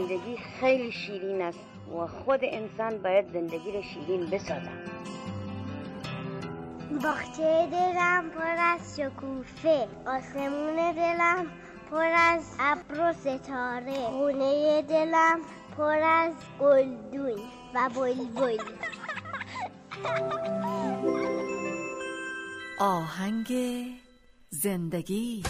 زندگی خیلی شیرین است و خود انسان باید زندگی رو شیرین بسازد. باغچه دلم پر از شکوفه، آسمون دلم پر از ابر و ستاره، خونه دلم پر از گلدون و بلبل. آهنگ زندگی.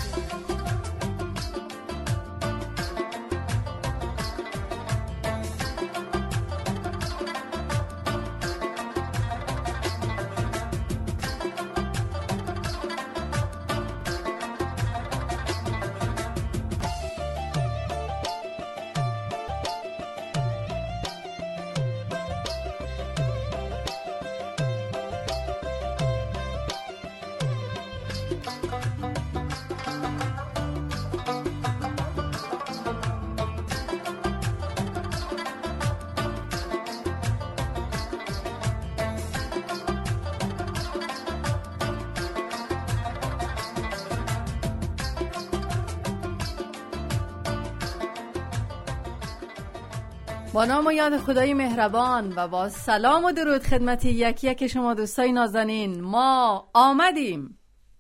با نام و یاد خدای مهربان و با سلام و درود خدمت یکی یک شما دوستای نازنین، ما آمدیم.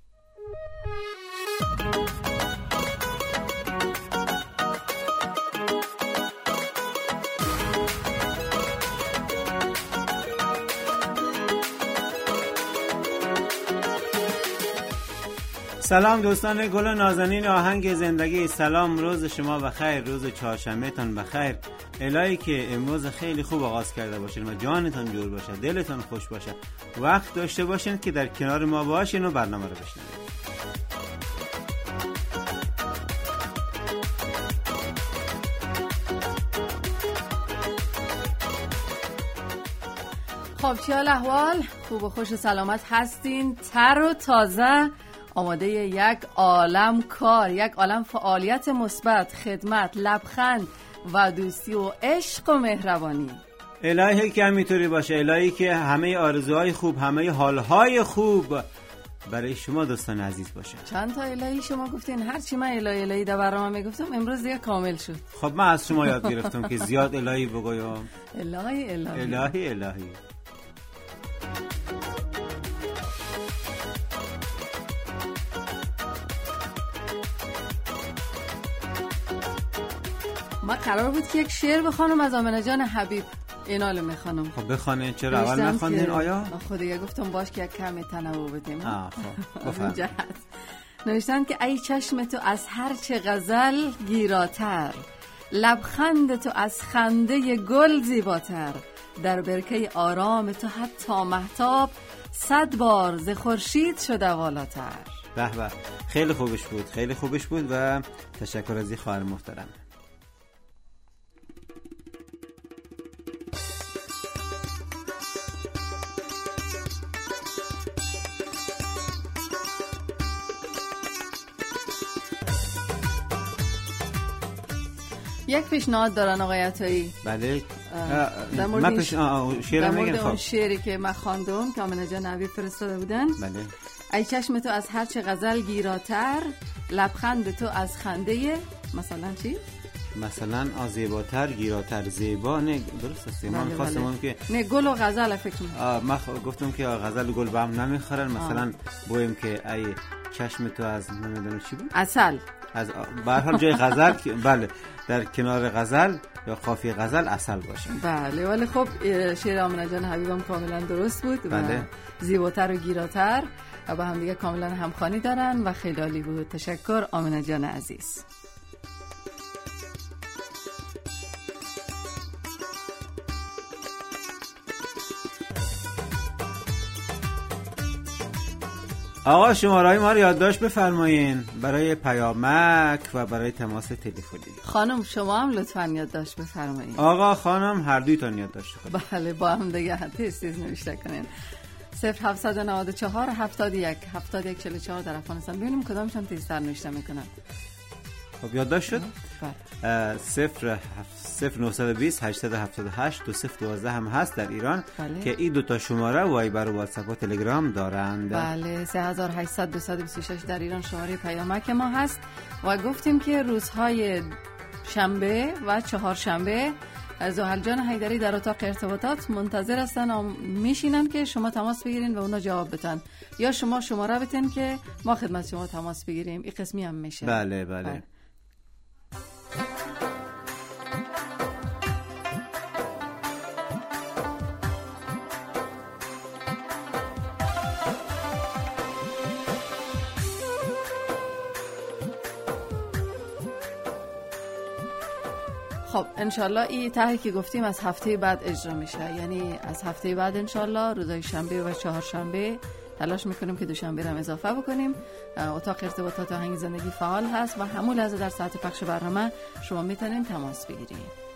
سلام دوستان گل و نازنین آهنگ زندگی. سلام، روز شما بخیر، روز چهارشنبه تان بخیر. الهی که امروز خیلی خوب آغاز کرده باشین و جانتان جور باشه، دلتان خوش باشه، وقت داشته باشین که در کنار ما باشین و برنامه رو بشنوید. خب چی حال احوال؟ خوب و خوش و سلامت هستین؟ تر و تازه آماده یک عالم کار، یک عالم فعالیت مثبت، خدمت، لبخند و دوستی و عشق و مهربانی. الهی که همینطوری باشه، الهی که همه آرزوهای خوب، همه حالهای خوب برای شما دوستان عزیز باشه. چند تا الهی شما گفتین؟ هرچی من الهی در برنامه میگفتم امروز دیگه کامل شد. خب من از شما یاد گرفتم که زیاد الهی بگویم. الهی. ما قرار بود که یک شعر بخوانم از آمنه جان حبیب. اینالو میخوانم. خب بخوانین. چرا اول نخواندین آیا؟ خودی گفتم باش که یک کمی تنوع بدیم. خب بفرمایید. نوشتن که ای چشم تو از هر چه غزل گیراتر، لبخند تو از خنده گل زیباتر، در برکه آرام تو حتی مهتاب 100 بار ز خورشید شده والاتر. به به، خیلی خوبش بود و تشکر از این خواهر محترم. یک پیشنهاد دارن آقای عطایی. بله. در مورد اون شعری که من خواندم که آمنه جان حبیب فرستاده بودن. بله. ای چشم تو از هر چه غزل گیراتر، لبخند تو از خنده مثلا چی؟ مثلا زیباتر، گیراتر، زیبا. نه درست است. من خواستم که نه گل و غزل فکر کنم. من گفتم که غزل و گل با هم نمیخورن. مثلا بگیم که ای چشم تو از نمیدونم چی بود؟ عسل. از به هر حال جای غزل بله، در کنار غزل یا قافیه غزل عسل باشه. بله. ولی خب شعر آمنه جان حبیبم کاملا درست بود. بله. و زیباتر و گیراتر و با هم دیگه کاملا همخوانی دارن و خیلی عالی بود. تشکر آمنه جان عزیز. آقا شماره‌های ما رو یادداشت بفرمایین برای پیامک و برای تماس تلفنی. خانم شما هم لطفاً یادداشت بفرمایین. آقا خانم هر دویتون یادداشت کنین. بله با هم دیگه تیز نوشته کنین. 0794 71 71 44 در افغانستان. ببینیم کدامشون تیزتر نوشته میکنن. خب یادداشت شد؟ بله. 0920 878 2012 هم هست در ایران. بله. که این دوتا شماره وایبر و واتساپ و تلگرام دارند. بله. 3800 226 در ایران شماره پیامک ما هست و گفتیم که روزهای شنبه و چهارشنبه زحل جان حیدری در اتاق ارتباطات منتظر هستن، میشینن که شما تماس بگیرین و اونا جواب بدن، یا شما شماره بتین که ما خدمت شما تماس بگیریم. این قسمی هم میشه. بله. خب انشالله این طرحی که گفتیم از هفته بعد اجرا میشه، یعنی از هفته بعد انشالله روزای شنبه و چهارشنبه تلاش میکنیم که دوشنبه رو هم اضافه بکنیم. اتاق ارتباطات آهنگ زندگی فعال هست و همون لحظه در ساعت پخش برنامه شما میتونین تماس بگیرین.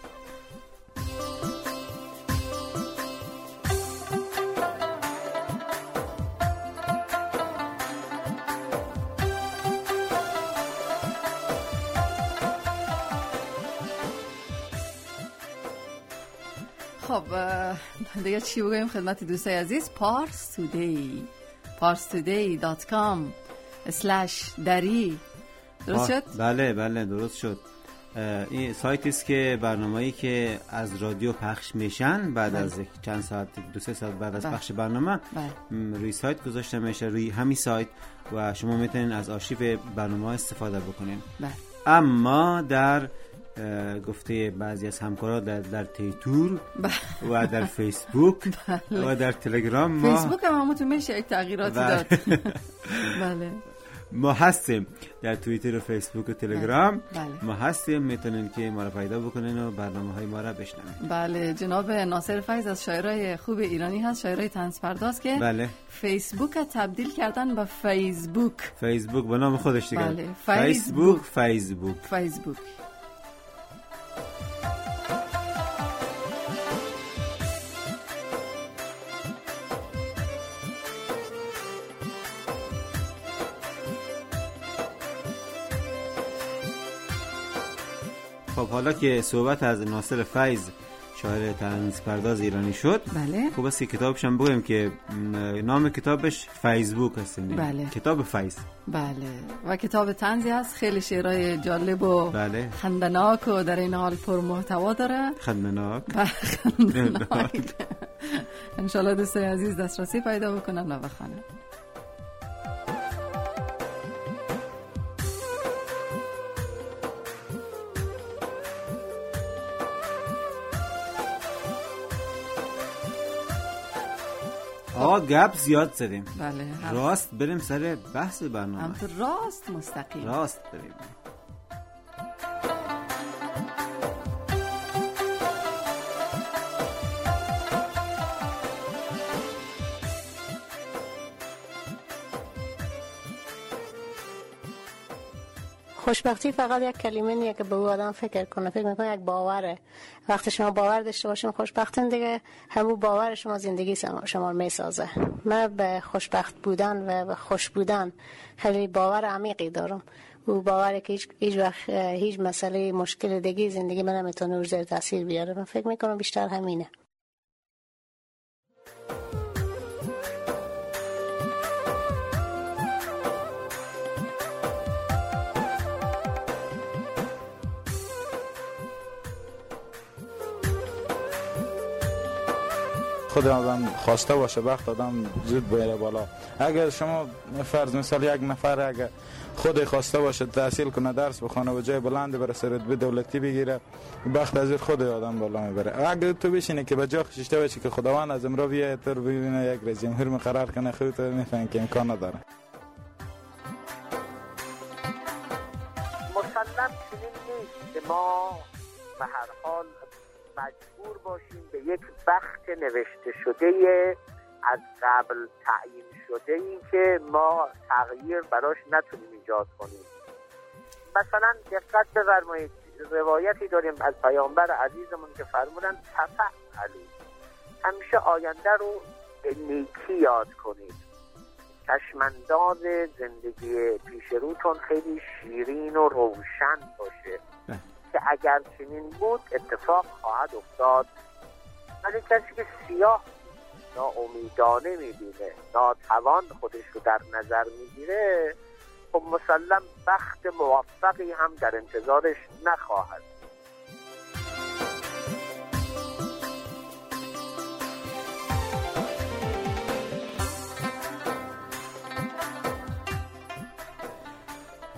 خب دیگه چی بگویم خدمت دوستای عزیز؟ parstoday.com/dari درست شد؟ بله درست شد. این سایتی است که برنامه‌ای که از رادیو پخش میشن بعد از چند ساعت 2-3 ساعت بعد از پخش برنامه روی سایت گذاشته میشه، روی همین سایت، و شما میتونین از آرشیو برنامه‌ها استفاده بکنین. اما در گفته بعضی از همکارا در تیتور و در فیسبوک و در تلگرام فیسبوک هم همونطور میشه یک تغییراتی داد. بله ما هستیم در توییتر و فیسبوک و تلگرام. ما هستیم، میتونین که ما رو پیدا بکنین و برنامه‌های ما رو بشنوین. بله جناب ناصر فیض از شاعرای خوب ایرانی هست، شاعرای طنز پرداز که فیسبوک تبدیل کردن به فیسبوک به نام خودش دیگه. بله. فیسبوک. خب حالا که صحبت از ناصر فیض شاعر طنز پرداز ایرانی شد، خب بس کتابش هم بگویم که نام کتابش فیسبوک هست. کتاب فیض. بله و کتاب طنزی هست، خیلی شعرهای جالب و خندناک و در این حال پر محتوا داره. خندناک. انشالله دوستای عزیز دسترسی پیدا بکنن و بخونن. گپ زیاد زدیم. بله راست بریم سر بحث برنامه. همطور راست مستقیم بریم. خوشبختی فقط یک کلمه نیه که به او آدم فکر میکنه یک باوره. وقتی شما باور داشته باشین خوشبختین دیگه، همون باور شما زندگی شما رو میسازه. من به خوشبخت بودن و به خوش بودن خیلی باور عمیقی دارم. او باوره که هیچ وقت هیچ مسئله مشکل دیگه زندگی من نمیتونه رو زیر تاثیر بیاره. من فکر میکنم بیشتر همینه. خود آدم خواسته باشه وقت آدم زود بره بالا. اگر شما فرض مثال یک نفر اگر خود خواسته باشه تحصیل کنه، درس بخونه و جای بلند برسه، رتبه دولتی بگیره، وقت از خود آدم بالا میبره. اگر تو بشینی که به جا خشیشته باشی که خداوند از امروز بیاد تو رو ببینه یک رئیس جمهور مقرر کنه، خودت میفهمی که امکان نداره. مسلم چنین نیست که ما به هر حال مجبور باشیم به یک بخت نوشته شده از قبل تعیین شده ای که ما تغییر براش نتونیم ایجاد کنیم. مثلا دقت بفرمایید، روایتی داریم از پیامبر عزیزمون که فرمودن تفعلوا، همیشه آینده رو به نیکی یاد کنید. چشمانداز زندگی پیش روتون خیلی شیرین و روشن باشه که اگر چنین بود اتفاق خواهد افتاد. ولی کسی که سیاه ناامیدانه میبینه، ناتوان خودش رو در نظر میگیره، خب مسلم بخت موفقی هم در انتظارش نخواهد.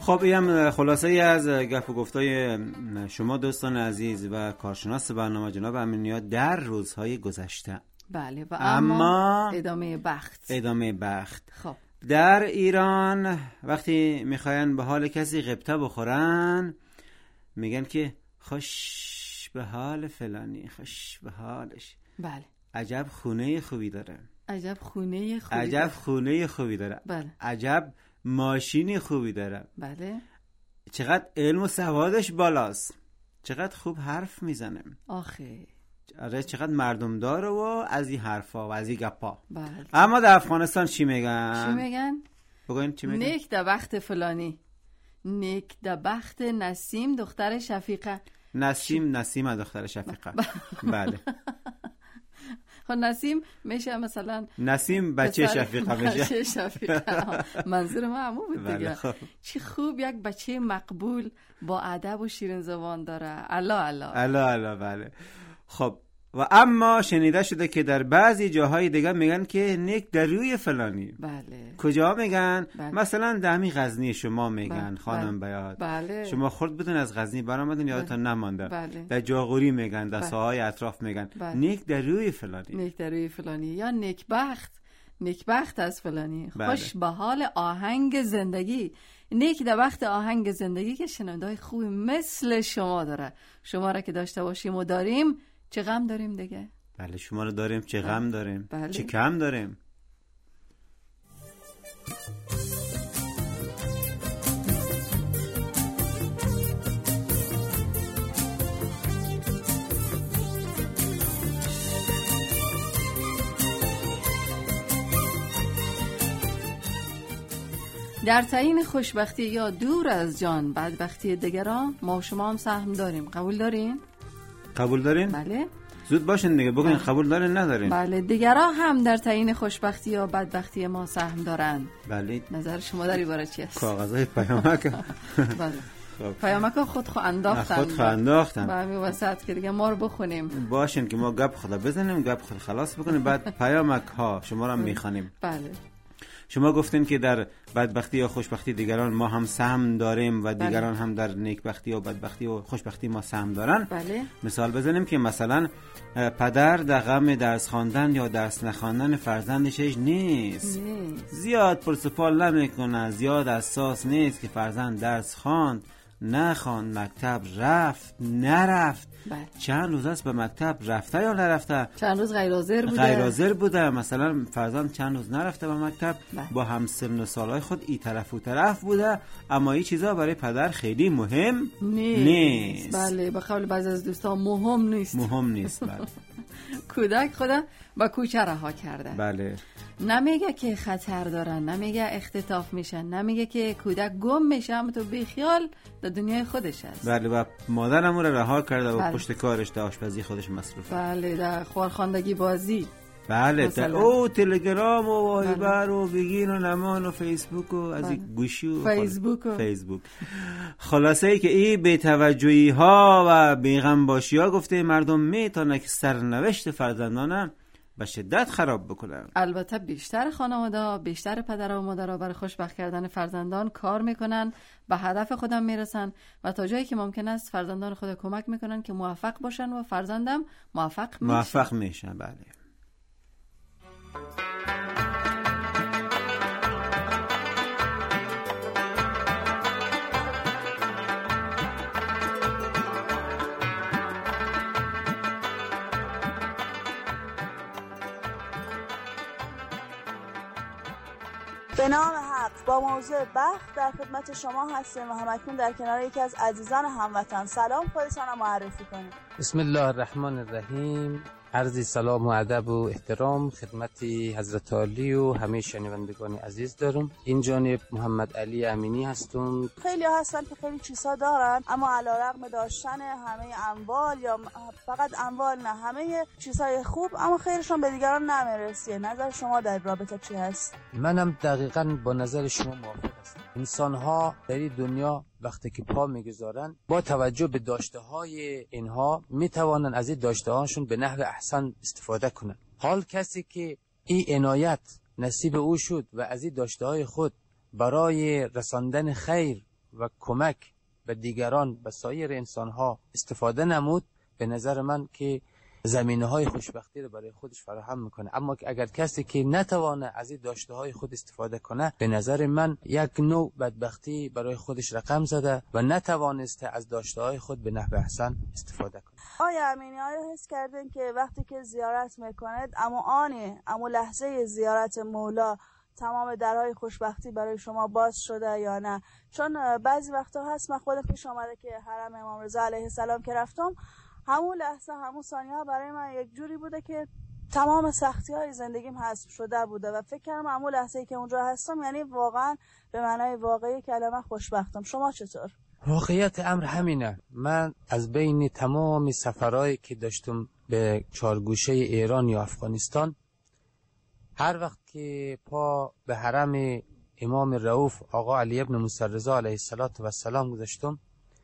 خب این خلاصه ای از گپ و گفتای شما دوستان عزیز و کارشناس برنامه جناب امین‌نیا در روزهای گذشته. بله و اما ادامه بخت. خب در ایران وقتی میخواین به حال کسی غبطه بخورن میگن که خوش به حال فلانی، خوش به حالش. بله. عجب خونه خوبی داره. عجب خونه خوبی داره. بله. عجب ماشینی خوبی داره. بله. چقدر علم و سوادش بالاست. چقدر خوب حرف میزنه. آخه آره چقدر مردم داره و از این حرفا و از این گپا. بله. اما در افغانستان چی میگن؟ بگوین چی میگن؟ نیک در بخت فلانی، نیک در بخت نسیم دختر شفیقه. نسیم دختر شفیقه. بله. خب نسیم میشه مثلا نسیم بچه شفیقه میشه. بچه شفیقه. منظور من همون بود دیگه. بله. خب. چی خوب یک بچه مقبول با ادب و شیرین زبان داره. الله. بله. خب و اما شنیده شده که در بعضی جاهای دیگه میگن که نیک در روی فلانی. بله. کجا میگن؟ بله. مثلا دمی غزنی شما میگن. بله. خانم بیاد. بله. شما خورد بودن از غزنی برآمدن یادتون نمانده. بله. در جاغوری میگن، در ساحای اطراف میگن. بله. نیک در روی فلانی. نیک در روی فلانی یا نیکبخت از فلانی. بله. خوش به حال آهنگ زندگی. نیک در وقت آهنگ زندگی که شنونده‌های خوبی مثل شما داره. شما را که داشته باشیم و داریم، چه غم داریم دیگه. بله شما رو داریم، چه غم داریم. بله. چه کم داریم. در تعیین خوشبختی یا دور از جان بدبختی دیگران ما و شما هم سهم داریم. قبول دارین؟ بله. زود باشین دیگه بگین قبول دارین ندارین. بله دیگران هم در تعیین خوشبختی یا بدبختی ما سهم دارن. بله. نظر شما در این باره چی است؟ کاغذهای پیامک. بله. پیامک خود انداختن. به همین وسط که دیگه ما رو بخونیم. باشین که ما گپ خدا بزنیم، گپ خود خلاص بکنیم، بعد پیامک ها شما رو میخوانیم. بله. شما گفتین که در بدبختی یا خوشبختی دیگران ما هم سهم داریم و دیگران هم در نیکبختی و بدبختی و خوشبختی ما سهم دارن. بله. مثال بزنیم که مثلا پدر در غم درس خواندن یا درس نخواندن فرزندش نیست. زیاد پرسپال نمیکنه، زیاد حساس نیست که فرزند درس خواند نخواند، مکتب رفت نرفت. بله. چند روز است به مکتب رفته یا نرفته؟ چند روز غیر حاضر بوده. مثلا فرزند چند روز نرفته به مکتب. بله. با همسن و سالهای خود ای طرف و طرف بوده، اما این چیزا برای پدر خیلی مهم نیست. بله به قول بعضی از دوستان مهم نیست. بله. کودک خدا با کوچه رها کرده. بله. نمیگه که خطر دارن، نمیگه اختطاف میشن، نمیگه که کودک گم میشه، اما تو بیخیال در دنیای خودش است. بله و مادرم رو رها کرده و بله. پشت کارش در آشپزی خودش مصروف. بله در خواندگی بازی. بله مثلا. او تلگرام و وایبر و بگین و نمان و فیسبوک و از این گوشی و فیسبوک. خلاصه ای که این بی‌توجهی ها و بیغم باشی ها گفته مردم میتونه که سرنوشت فرزندانه به شدت خراب بکنن. البته بیشتر خانواده، بیشتر پدر و مادر برای خوشبخت کردن فرزندان کار میکنن، به هدف خودم میرسن و تا جایی که ممکن است فرزندان خود کمک میکنن که موفق باشن و فرزندم موفق میشن. بله. به نام حق با موضوع بخت در خدمت شما هستیم و همکنون در کنار یکی از عزیزان هموطن. سلام، خودتان را معرفی کنید. بسم الله الرحمن الرحیم. عرض سلام و ادب و احترام خدمت حضرت عالی و همه شنوندگان عزیز دارم. این جانب محمد علی امینی هستم. خیلی هستن که خیلی چیزا دارن اما علیرغم داشتن همه اموال یا فقط اموال نه همه چیزهای خوب اما خیرشون به دیگران نمیرسه. نظر شما در رابطه چی هست؟ منم دقیقاً با نظر شما موافق هستم. انسان‌ها در این دنیا وقتی که پا میگذارن با توجه به داشته‌های اینها میتوانن از این داشته‌هاشون به نحو احسن استفاده کنن. حال کسی که این عنایت نصیب او شد و از این داشته‌های خود برای رساندن خیر و کمک به دیگران به سایر انسانها استفاده نمود، به نظر من که زمینه‌های خوشبختی رو برای خودش فراهم میکنه. اما اگر کسی که نتوانه از این داشته‌های خود استفاده کنه، به نظر من یک نوع بدبختی برای خودش رقم زده و نتوانسته از داشته‌های خود به نحو احسن استفاده کنه. آیا امینی حس کردین که وقتی که زیارت میکنید اما لحظه زیارت مولا تمام درهای خوشبختی برای شما باز شده یا نه؟ چون بعضی وقتا هست من خودم پیش آمده که حرم امام رضا علیه السلام که رفتم، همون لحظه همون ثانیه برای من یک جوری بوده که تمام سختی‌های زندگیم حذف شده بوده و فکر کردم همون لحظه‌ای که اونجا هستم یعنی واقعا به معنای واقعی کلمه خوشبختم. شما چطور؟ واقعیت امر همینه. من از بین تمام سفرهایی که داشتم به چارگوشه ایران یا افغانستان، هر وقت که پا به حرم امام رؤوف آقا علی ابن موسی رضا علیه السلام گذاشتم،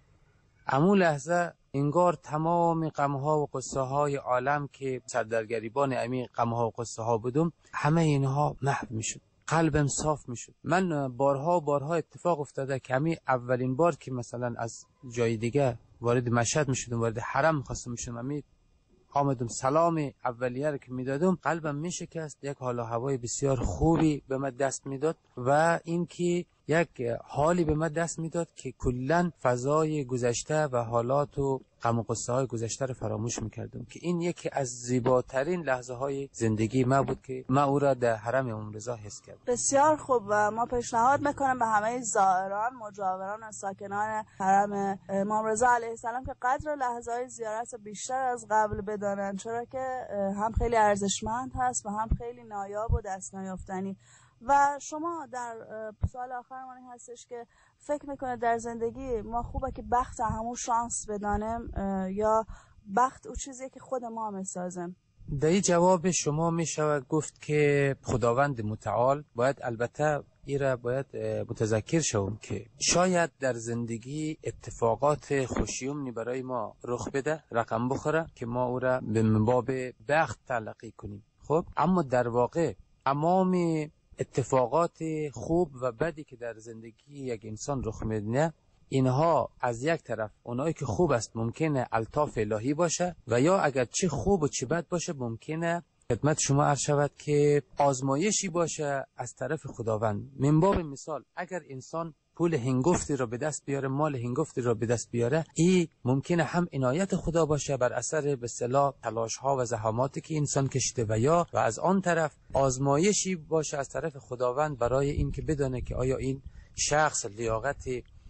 همون لحظه انگار تمام غم‌ها و قصه‌های عالم که سردرگریبان امی غم‌ها و قصه‌ها بودم، همه اینها محو میشد، قلبم صاف میشد. من بارها اتفاق افتاده که همین اولین بار که مثلا از جای دیگه وارد مشهد میشدم، وارد حرم می‌خواستم میشم، همین آمدم سلام اولیه رو که میدادم، قلبم میشکست. یک حال و هوای بسیار خوبی به من دست میداد و اینکه یک حالی به من دست میداد که کلا فضای گذشته و حالات و غم و غصه های گذشته رو فراموش میکردم، که این یکی از زیباترین لحظه های زندگی ما بود که من او را در حرم امام رضا حس کردم. بسیار خوب. و ما پیشنهاد میکنم به همه زائران، مجاوران و ساکنان حرم امام رضا علیه السلام که قدر لحظه های زیارت بیشتر از قبل بدانند، چرا که هم خیلی ارزشمند هست و هم خیلی نایاب و دست نیافتنی. و شما در سوال آخرمان این هستش که فکر میکنه در زندگی ما خوبه که بخت همون شانس بدانیم یا بخت او چیزیه که خود ما میسازیم؟ در این جواب شما میشود گفت که خداوند متعال باید، البته ایره باید متذکر شوم که شاید در زندگی اتفاقات خوشیومنی برای ما رخ بده، رقم بخوره که ما او را به باب بخت تلقی کنیم. خب اما در واقع امام اتفاقات خوب و بدی که در زندگی یک انسان رخ میده، اینها از یک طرف اونایی که خوب است ممکنه الطاف الهی باشه و یا اگر چه خوب و چه بد باشه ممکنه خدمت شما عرض شود که آزمایشی باشه از طرف خداوند. من باب مثال اگر انسان پول هنگفتی را به دست بیاره، مال هنگفتی را به دست بیاره، این ممکنه هم عنایت خدا باشه بر اثر به اصطلاح تلاش ها و زحماتی که انسان کشیده و از آن طرف آزمایشی باشه از طرف خداوند برای این که بدانه که آیا این شخص لیاقت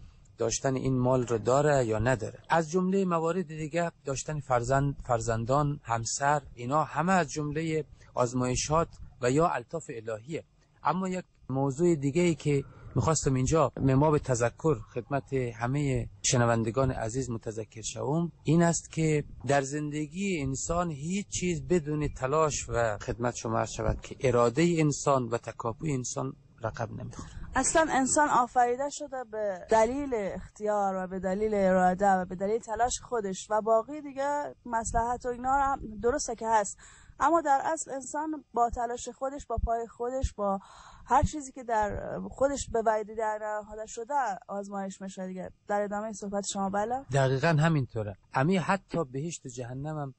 داشتن این مال رو داره یا نداره. از جمله موارد دیگه داشتن فرزندان، همسر، اینا همه از جمله آزمایشات و یا الطاف الهیه. اما یک موضوع دیگه ای که میخواستم اینجا ما به تذکر خدمت همه شنوندگان عزیز متذکر شوم، این است که در زندگی انسان هیچ چیز بدون تلاش و خدمت شما عرض شود که اراده انسان و تکاپوی انسان رقم نمیخوره. اصلا انسان آفریده شده به دلیل اختیار و به دلیل اراده و به دلیل تلاش خودش و باقی دیگه مصلحت و اینا هم درسته که هست، اما در اصل انسان با تلاش خودش، با پای خودش، با هر چیزی که در خودش به وعده در نهاده شده آزمایش میشه دیگه. در ادامه صحبت شما بله؟ دقیقاً همینطوره. امی حتی بهشت و جهنم هم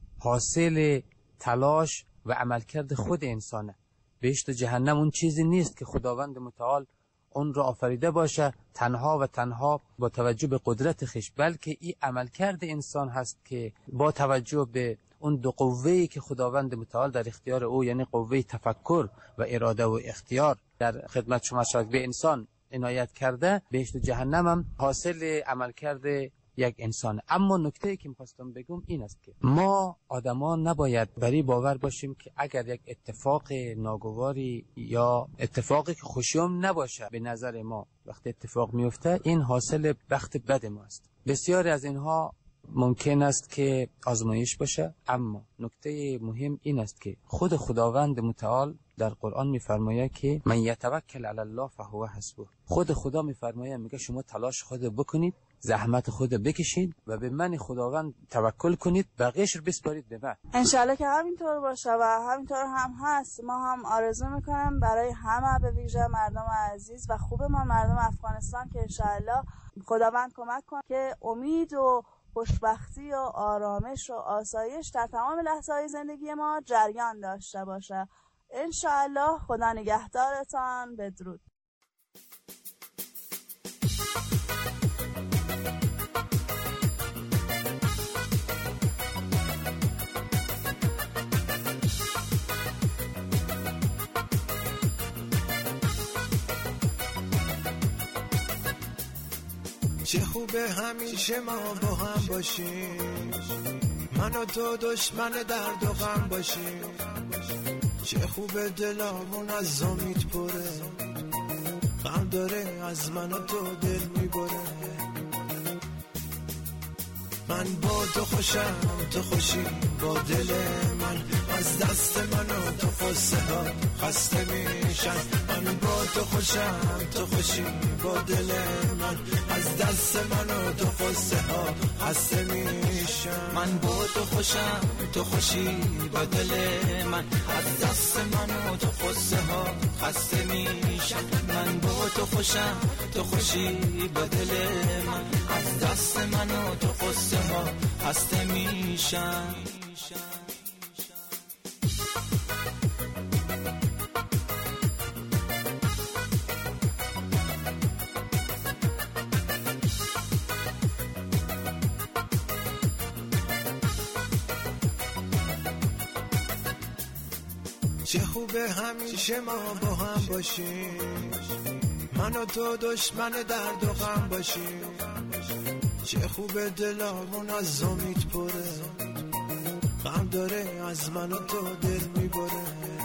حاصل تلاش و عملکرد خود انسانه. بهشت و جهنم اون چیزی نیست که خداوند متعال اون را آفریده باشه تنها و تنها با توجه به قدرت خیش، بلکه این عملکرد انسان هست که با توجه به اون دو قوه‌ای که خداوند متعال در اختیار او، یعنی قوه تفکر و اراده و اختیار، در خدمت شما شاید به انسان عنایت کرده، بهشت و جهنم هم حاصل عملکرد یک انسان. اما نکته ای که می‌خواستم بگم این است که ما آدما نباید بری باور باشیم که اگر یک اتفاق ناگواری یا اتفاقی که خوشیوم نباشه به نظر ما وقتی اتفاق میفته این حاصل بخت بد ماست. بسیاری از اینها ممکن است که آزمایش باشه، اما نکته مهم این است که خود خداوند متعال در قرآن میفرماید که من یتوکل علی الله فهو حسبه. خود خدا میفرماید، میگه شما تلاش خود بکنید زحمت خود بکشین و به من خداوند توکل کنید، بقیه‌اش رو بسپارید به من. انشالله که همینطور باشه و همینطور هم هست. ما هم آرزو میکنم برای همه، به ویژه مردم عزیز و خوب ما مردم افغانستان، که انشالله خداوند کمک کنه که امید و خوشبختی و آرامش و آسایش در تمام لحظه‌های زندگی ما جریان داشته باشه. انشالله. خدا نگهدارتان. بدرود. چه خوبه همیشه ما با هم باشیم، من و تو دشمن درد و غم باشیم. چه خوبه دلامون از امید پره، غم داره از من و تو دل میبره. من با تو خوشم، تو خوشی با دل من، از دست من و تو قصه ها خسته میشن. من با تو خوشم، تو خوشی با دل من، از دست من و تو قصه ها خسته میشن. من با تو خوشم، تو خوشی با دل من، از دست من و تو قصه ها خسته میشن. من با تو خوشم، تو خوشی با دل من، از دست من و تو قصه ها خسته میشن. چه خوبه همیشه ما با هم باشیم، من و تو دشمن درد و غم باشیم. چه خوبه دلامون از امید پره، غم داره از من و تو دل میبره.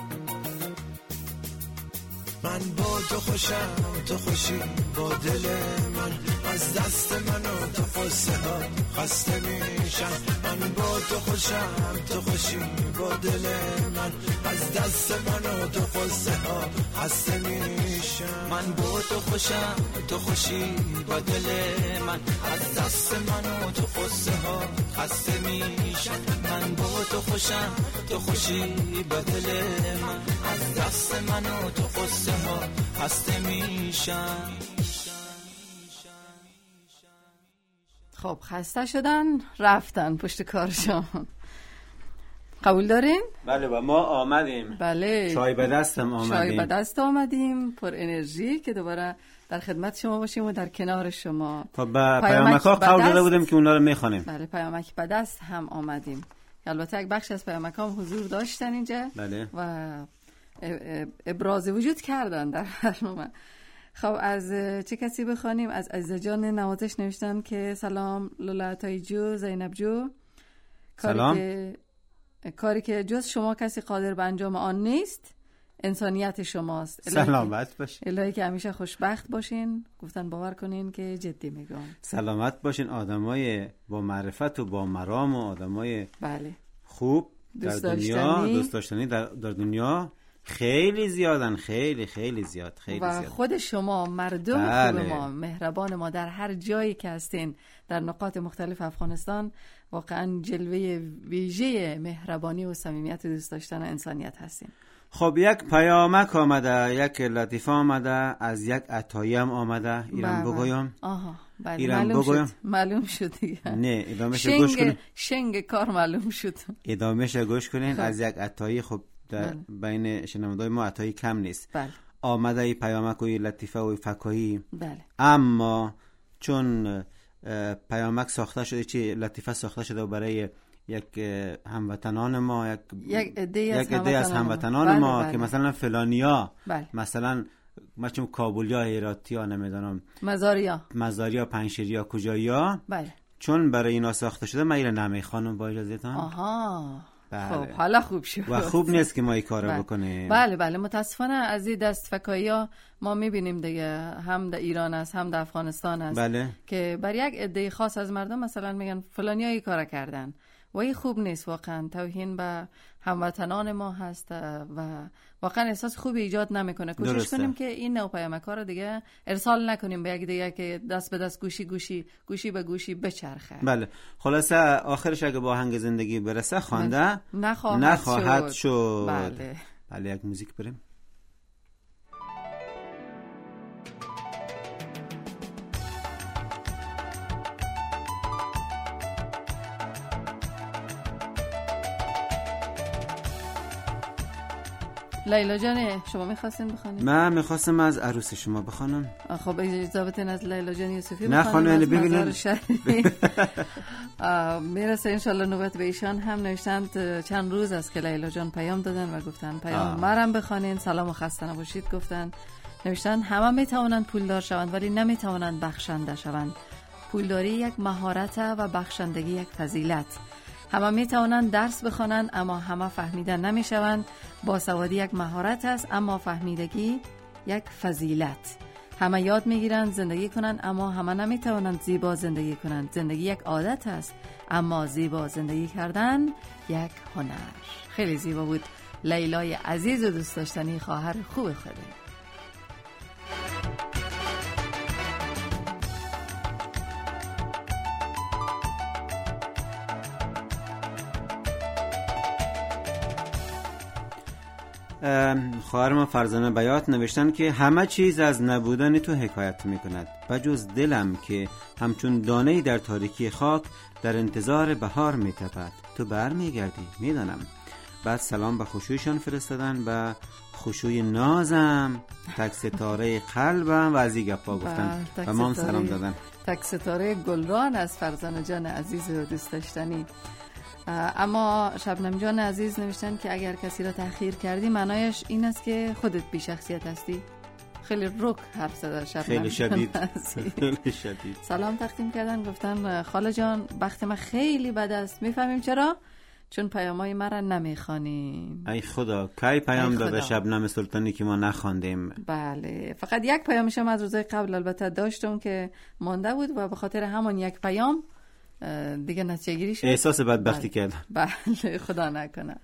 من با تو خوشم، تو خوشی با دل من، از دست من و تو قصه ها خسته میشن. من با تو خوشم، تو خوشی با دل من، از دست من و تو قصه ها خسته میشن. من با تو خوشم، تو خوشی با دل من، از دست من و تو قصه ها خسته میشن. من با تو خوشم، تو خوشی با دل من، از دست من و تو قصه ها خسته میشن. خب خسته شدن رفتن پشت کارشان. قبول دارین؟ بله و ما آمدیم. بله. چای به دستم آمدیم. چای به دست آمدیم پر انرژی که دوباره در خدمت شما باشیم و در کنار شما. خب پیامک ها قول داده بودیم که اونا رو میخونیم. بله پیامک به دست هم آمدیم. البته یک بخش از پیامک هم حضور داشتن اینجا. بله. و ابراز وجود کردن در برنامه. خب از چه کسی بخوانیم؟ از عزیزه جان نواتش نوشتن که سلام لالا تایجو زینب جو، سلام. کاری که جز شما کسی قادر به انجام آن نیست انسانیت شماست. سلامت باشین. الهی که همیشه خوشبخت باشین. گفتن باور کنین که جدی میگم. سلامت باشین، آدمای با معرفت و با مرام و آدمای بله خوب در دنیا، دوست داشتنی در دنیا خیلی زیادن، خیلی خیلی زیاد، خیلی و زیاد. خود شما مردم بله. خوب ما، مهربان ما در هر جایی که هستین در نقاط مختلف افغانستان، واقعا جلوه ویژه مهربانی و صمیمیت و دوست داشتن و انسانیت هستین. خب یک پیامک آمده، یک لطیفه آمده، از یک عطایی هم آمده. ایران بگویم. آها بله. ایران بگویم. معلوم شد دیگه. نه ادامهش گوش کنین. شنگ کار معلوم شد. ادامهش گوش کنین. از یک عطایی. خب در بین شنوندای ما عطایی کم نیست. بله. آمده ای پیامک و لطیفه و فکاهی. بله. اما چون پیامک ساخته شده، چی لطیفه ساخته شده برای یک هموطنان ما، یک عده از هموطنان ما. بله. که مثلا فلانیا. بله. مثلا ما چون کابلیا، هراتیا، نمیدونم مزاریا، پنشیریا، کجایا. بله. چون برای اینا ساخته شده ما اینا نمیخوانم با اجازهتان. آها. بله. خب حالا خوب شد. و خوب نیست که ما این کارو بکنیم. بله بله متاسفانه از این دست فکایی‌ها ما میبینیم دیگه، هم در ایران است هم در افغانستان است. بله. که بر یک عده خاص از مردم مثلا میگن فلانیا این کارو کردن وی خوب نیست، واقعا توهین به هموطنان ما هست و واقعا احساس خوبی ایجاد نمیکنه. کوشش کنیم که این نوع پیامک‌ها رو دیگه ارسال نکنیم به یک دیگه که دست به دست، گوشی به گوشی بچرخه. بله، خلاصه آخرش اگه با آهنگ زندگی برسه خوانده نخواهد شد. بله یک موزیک بریم. لیلا جان، شما می‌خواستین بخونید؟ من می‌خواستم از عروس شما بخونم. خب اجازه بدین از لیلا جان یوسفی بخونم. نخونید ببینید. میرسه ان شاءالله نوبت به ایشان. هم نوشتند چند روز است که لیلا جان پیام دادن و گفتن پیام مرم بخونین، سلام و خسته نباشید گفتن. نوشتن همه میتوانند پولدار شوند ولی نمیتوانند بخشنده شوند. پولداری یک مهارت و بخشندگی یک فضیلت. همه می توانند درس بخوانند اما همه فهمیده نمی شوند. باسوادی یک مهارت است اما فهمیدگی یک فضیلت. همه یاد می گیرند زندگی کنند اما همه نمی توانند زیبا زندگی کنند. زندگی یک عادت است اما زیبا زندگی کردن یک هنر. خیلی زیبا بود. لیلای عزیز و دوست داشتنی خواهر خوب خوده. خواهر ما فرزانه بیات نوشتن که همه چیز از نبودن تو حکایت میکند بجز دلم که همچون دانه‌ای در تاریکی خاک در انتظار بهار میتپد. تو برمیگردی میدانم. بعد سلام به خشویشان فرستادن، به خشوی نازم، تک ستاره قلبم و از این گپا گفتن و ما هم سلام دادن. تک ستاره گلران از فرزانه جان عزیز و دوست داشتنی. اما شبنم جان عزیز نوشتن که اگر کسی را تأخیر کردی معنایش این است که خودت بی شخصیت هستی. خیلی رک حرف زده شبنم. خیلی شدید. خیلی شدید. سلام تقدیم کردن، گفتن خاله جان وقت ما خیلی بد است. میفهمیم چرا؟ چون پیامای ما را نمیخوانیم. ای خدا، کی پیام داده شبنم سلطانی که ما نخواندیم؟ بله، فقط یک پیامشم از روزهای قبل البته داشتم که مانده بود و به خاطر همون یک پیام دیگه نتیجه گیری شد. احساس بدبختی کردم. بله، خدا نکنه.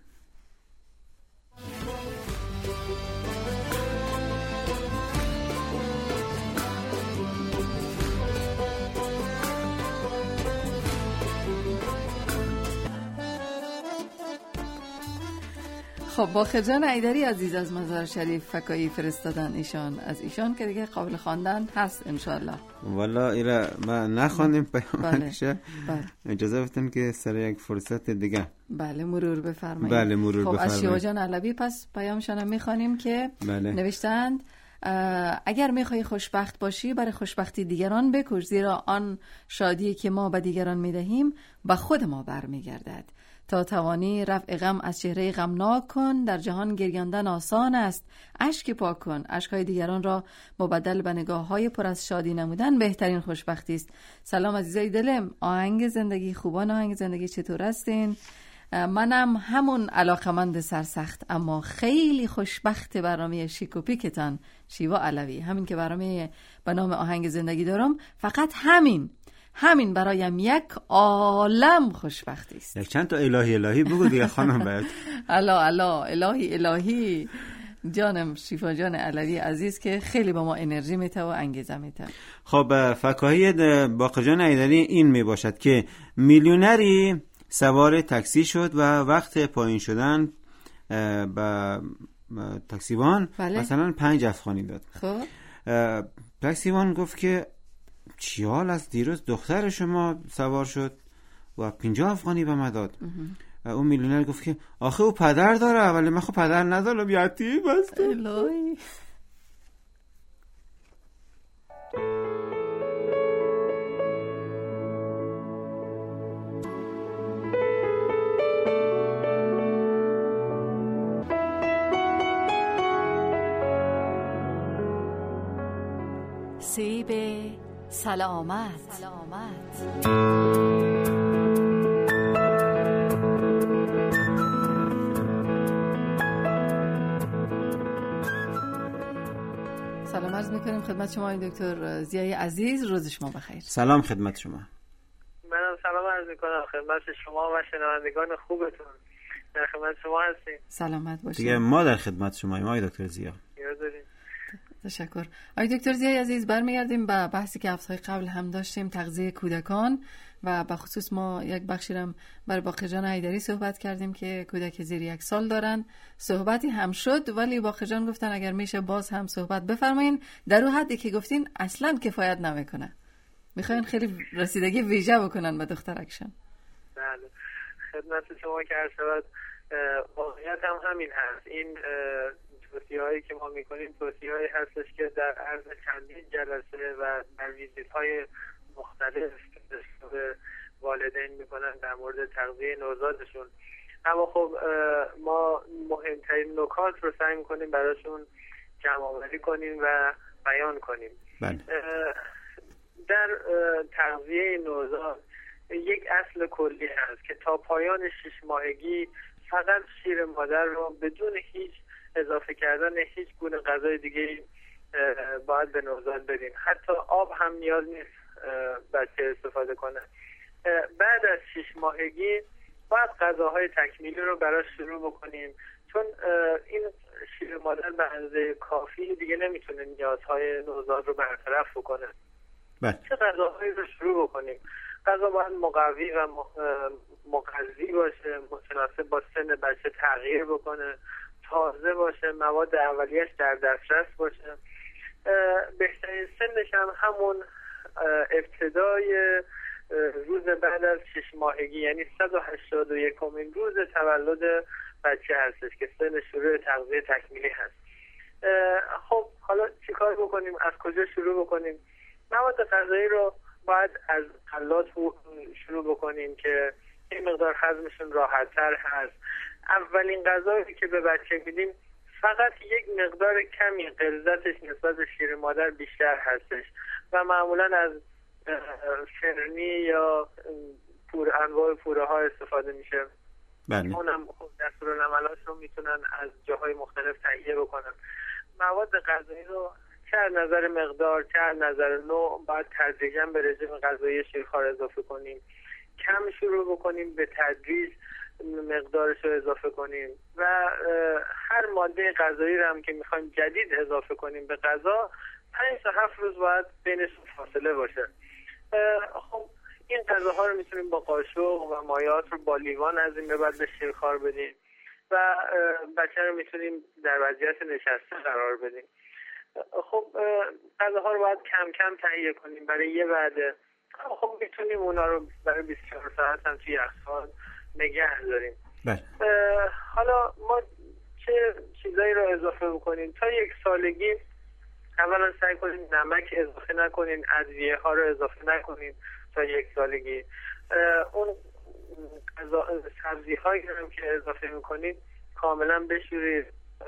خب باخر جان ایدری عزیز از مزار شریف فکایی فرستادن ایشان. از ایشان که دیگه قابل خواندن هست انشالله. والا ایره ما نخواندیم پیامانشه. بله. اجازه بدین که سر یک فرصت دیگه بله مرور بفرمایید. بله مرور بفرمایید. خب از شیوا جان علوی پس پیامشان میخوانیم که بله. نوشتند اگر میخوای خوشبخت باشی برای خوشبختی دیگران بکوش، زیرا آن شادی که ما به دیگران میدهیم به خود ما برمیگردد. تا توانی رفع غم از چهره غمناک کن، در جهان گریاندن آسان است، اشک پاک کن. اشکهای دیگران را مبدل به نگاه‌های پر از شادی نمودن بهترین خوشبختی است. سلام عزیزای دلم، آهنگ زندگی خوبان آهنگ زندگی چطور هستین؟ منم همون علاقمند سرسخت اما خیلی خوشبخت برنامه شیکوپیکتان شیوا علوی. همین که برنامه به نام آهنگ زندگی دارم، فقط همین برایم یک عالم خوشبختی است. یک چند تا الهی بگو دیگه خانم باید. الا الهی جانم شیفا جان علوی عزیز که خیلی با ما انرژی میته و انگیزه میته. خب فکاهی باقر جان ایدری این میباشد که میلیونری سوار تاکسی شد و وقت پایین شدن با تاکسیوان مثلا 5 افغانی داد. خب تاکسیوان گفت که چی حال از دیروز دختر شما سوار شد و 50 افغانی به من داد. اون میلیونر گفت که آخه او پدر داره ولی من خب پدر ندارم، یتیم هستم. الهی سیب سلامت. سلام عرض میکنیم خدمت شما دکتر ضیای عزیز، روز شما بخیر. سلام خدمت شما. منم سلام عرض میکنم خدمت شما و شنوندگان خوبتون. در خدمت شما هستیم. سلامت باشید. دیگه ما در خدمت شماییم آقای دکتر ضیا. تشکر. آقای دکتر ضیای عزیز، برمیگردیم به بحثی که هفته‌های قبل هم داشتیم، تغذیه کودکان، و به خصوص ما یک بخشی هم برای باقی جان حیدری صحبت کردیم که کودک زیر 1 سال دارن. صحبتی هم شد ولی باقی جان گفتن اگر میشه باز هم صحبت بفرمایین. در اون حدی که گفتین اصلاً کفایت نمیکنه، میخواین خیلی رسیدگی ویژه بکنن به دخترکشان. بله، خدمت شما که عرض شد، واقعیت هم همین هست. این توصیه‌هایی که ما میکنیم توصیه‌هایی هستش که در عرض چندین جلسه و در ویزیت‌های مختلف به والدین میکنن در مورد تغذیه نوزادشون. اما خب ما مهمترین نکات رو سعی میکنیم براشون جمع‌آوری کنیم و بیان کنیم. در تغذیه نوزاد یک اصل کلی هست که تا پایان 6 ماهگی فقط شیر مادر رو بدون هیچ اضافه کردن هیچ گونه غذای دیگه باید به نوزاد بدیم. حتی آب هم نیاز نیست بچه استفاده کنه. بعد از 6 ماهگی باید غذاهای تکمیلی رو براش شروع بکنیم، چون این شیر مادر به اندازه کافی دیگه نمیتونه نیازهای نوزاد رو برطرف بکنه. چه غذاهایی رو شروع بکنیم؟ غذا باید مقوی و مغذی باشه، متناسب با سن بچه تغییر بکنه، تازه باشه، مواد اولیه‌اش در دسترس باشه. بهترین سنش هم همون ابتدای روز بعد از 6 ماهگی، یعنی 181مین روز تولد بچه هستش که سن شروع تغذیه تکمیلی هست. خب حالا چیکار بکنیم؟ از کجا شروع بکنیم؟ مواد غذایی رو باید از غلات شروع بکنیم که این مقدار هضمشون راحت‌تر هست. اولین غذایی که به بچه میدیم فقط یک مقدار کمی غلظتش نسبت به شیر مادر بیشتر هستش و معمولا از فرنی یا انواع پوره ها استفاده میشه. بله. اونم دستورالعملاش رو میتونن از جاهای مختلف تهیه بکنن. مواد غذایی رو چه از نظر مقدار چه از نظر نوع باید تدریجاً به رژیم غذایی شیرخوار اضافه کنیم. کم شروع بکنیم، به تدریج مقدارش رو اضافه کنیم و هر ماده غذایی رو هم که میخوایم جدید اضافه کنیم به غذا 5 تا 7 روز باید بینشون فاصله باشه. خب این غذاها رو میتونیم با قاشق و مایعات رو با لیوان از این به بعد به شیرخوار بدیم و بچه رو میتونیم در وضعیت نشسته قرار بدیم. خب غذاها رو باید کم کم تهیه کنیم برای یه وعده. خب میتونیم اونا رو برای 24 ساعت هم توی یخچال نگه داریم. حالا ما چه چیزایی رو اضافه بکنیم؟ تا 1 سالگی اولا سعی کنیم نمک اضافه نکنیم، ادویه ها رو اضافه نکنیم تا 1 سالگی. اون سبزی هایی هم که اضافه میکنیم کاملا بشورید.